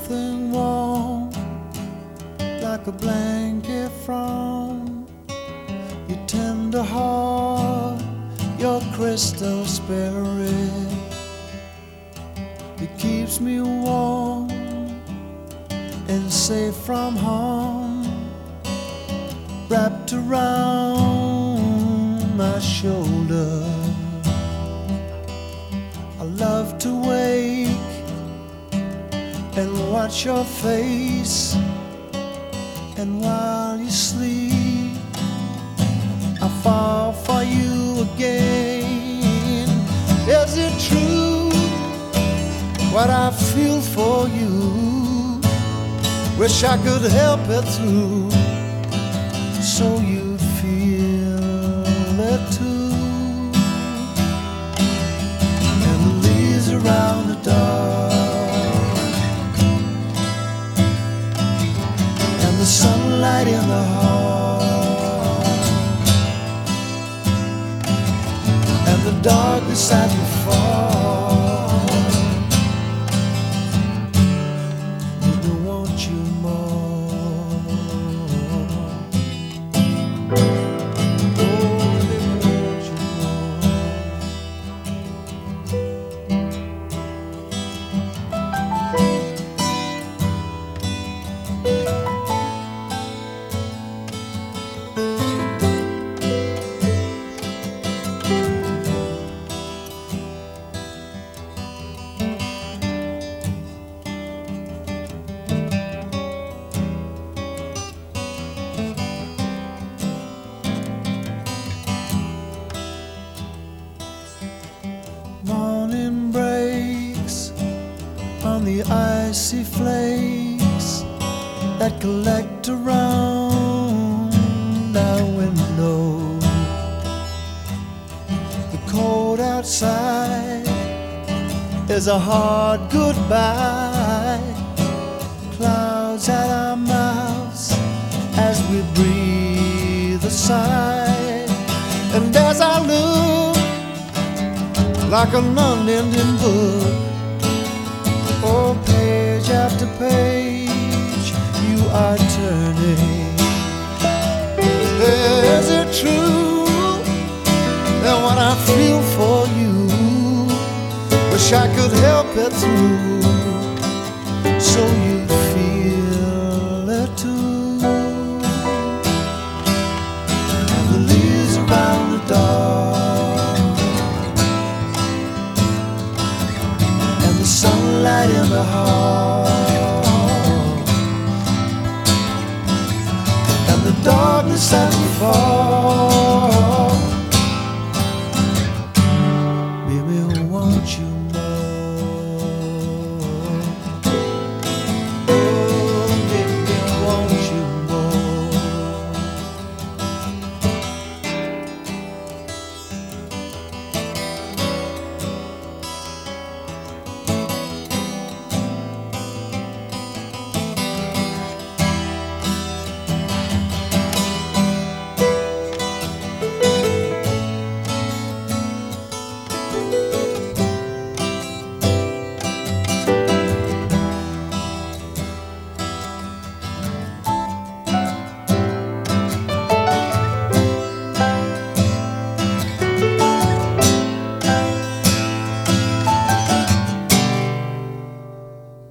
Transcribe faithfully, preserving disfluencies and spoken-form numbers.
something warm, like a blanket from your tender heart, your crystal spirit. It keeps me warm and safe from harm, wrapped around my shoulder. I love to wake and watch your face, and while you sleep I fall for you again. Is it true what I feel for you? Wish I could help it too, so you feel it too. And the leaves around the dark, and the sunlight in the heart, and the darkness at the fall. Maybe want you more. Oh, maybe want you Morning breaks on the icy flakes that collect around our window. The cold outside is a hard goodbye, clouds at our mouths as we breathe a sigh. And as I look like an unending book, oh, page after page you are turning. Is it true that what I feel for you, wish I could help it through, so you feel it too. And the leaves around the dark, the sunlight in the heart, and the darkness at the fall.